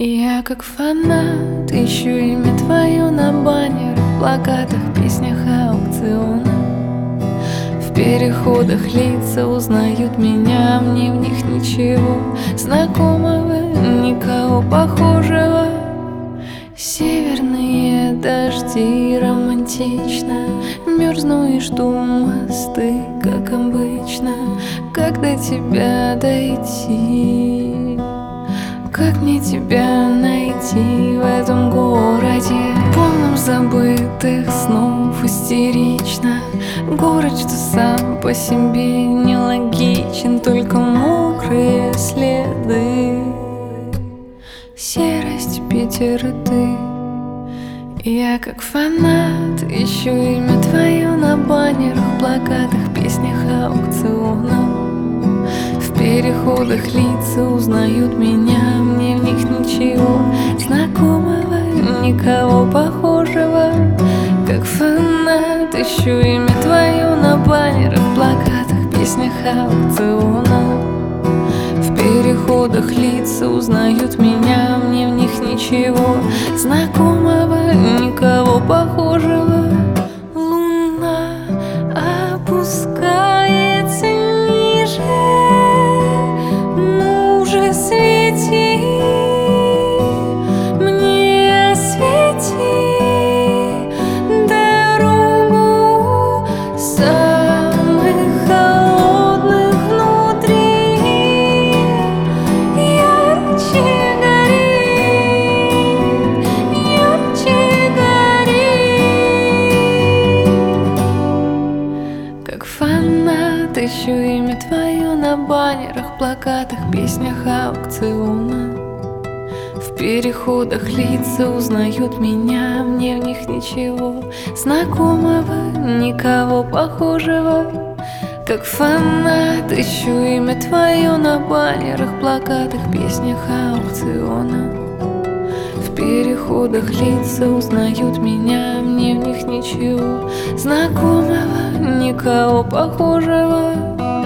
Я как фанат ищу имя твое на баннерах, плакатах, песнях, аукционах. В переходах лица узнают меня, мне в них ничего знакомого, никого похожего. Северные дожди романтично, мерзну и жду мосты, как обычно. Как до тебя дойти? Как мне тебя найти в этом городе, полном забытых снов, истерично? Город, что сам по себе нелогичен, только мокрые следы, серость, Питер и ты. Я как фанат ищу имя твое на баннерах, плакатах, песнях, аукционах. В переходах лица узнают меня, мне в них ничего знакомого, никого похожего. Как фанат ищу имя твое на баннерах, плакатах, песнях, аукционах. В переходах лица узнают меня, мне в них ничего знакомого, никого похожего. Луна опускается ниже, ну же свети, мне освети дорогу самых холодных внутри. Ярче гори, как фанат ищу имя твое на баннерах, плакатах, песнях, аукционах. В переходах лица узнают меня, мне в них ничего знакомого, никого похожего. Как фанат ищу имя твое на баннерах, плакатах, песнях, аукционах. В переходах лица узнают меня, мне в них ничего знакомого, никого похожего.